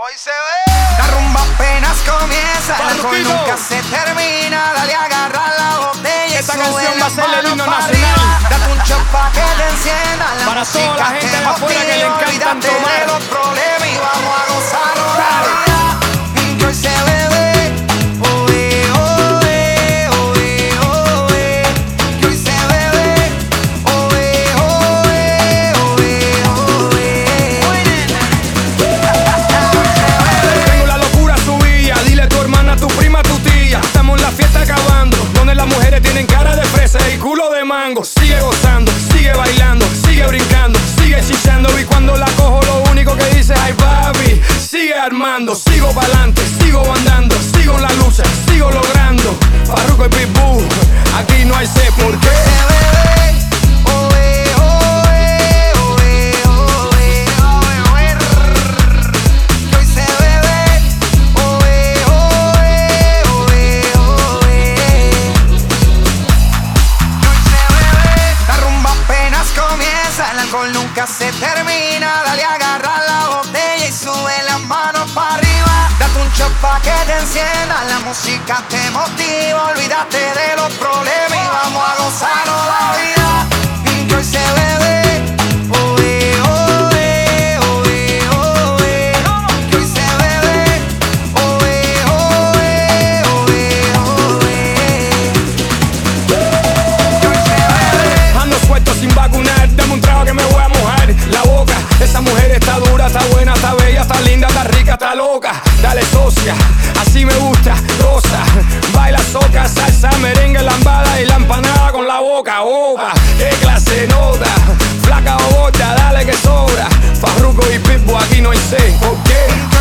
Hoy se ve. La rumba apenas comienza, el alcohol nunca se termina. Dale a agarrar la botella. Esta y canción va a ser el himno nacional. arriba. Date un shot pa' que te encienda. La para toda la gente de afuera que le encantan olvídate tomar. de los problemas y vamos a gozarlo. Dale. Que hoy se bebe. Oe, oe, oe, oe. Que hoy se bebe. Oe, oe, oe, oe. Tengo la locura subida, dile a tu hermana, a tu prima, a tu tía. Estamos en la fiesta acabando, donde las mujeres tienen cara de fresa y culo de mango. Sigue gozando, sigue bailando, sigue brincando, sigue chichando. Y cuando la cojo lo único que dice, ay papi, sigue armando. Sigo pa'lante, sigo andando, sigo en la lucha, sigo logrando. Farruko y Pitbull, aquí no hay sé por qué. El alcohol nunca se termina. Dale a agarrar la botella y sube las manos para arriba. Date un shot pa' que te encienda. La música te motiva. Olvídate de los problemas y vamos a gozarnos la vida. Que hoy se bebe. Oe, oe, oe, oe. Que hoy se bebe. Oe, oe, oe, oe. Que hoy se bebe. Ando suelto sin vacunar, dame un trago que me voy a mojar la boca. Esa mujer está dura, está buena, está bella, está linda, está rica, está loca. Dale socia, así me gusta, goza. Baila soca, salsa, merengue, lambada y la empanada con la boca. Opa, qué clase nota, flaca o gorda, dale que sobra. Farruko y Pitbull, aquí no hay sé por qué.